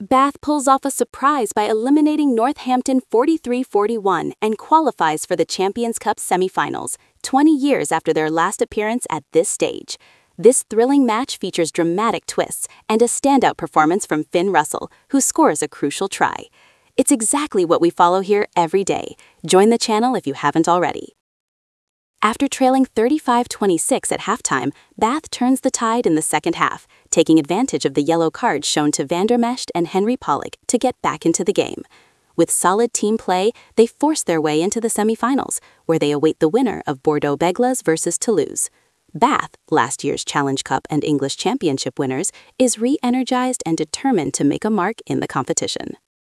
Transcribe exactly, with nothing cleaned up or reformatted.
Bath pulls off a surprise by eliminating Northampton forty-three forty-one and qualifies for the Champions Cup semi-finals, twenty years after their last appearance at this stage. This thrilling match features dramatic twists and a standout performance from Finn Russell, who scores a crucial try. It's exactly what we follow here every day. Join the channel if you haven't already. After trailing thirty-five twenty-six at halftime, Bath turns the tide in the second half, taking advantage of the yellow cards shown to Van der Mesht and Henry Pollock to get back into the game. With solid team play, they force their way into the semi-finals, where they await the winner of Bordeaux Beglas versus Toulouse. Bath, last year's Challenge Cup and English Championship winners, is re-energized and determined to make a mark in the competition.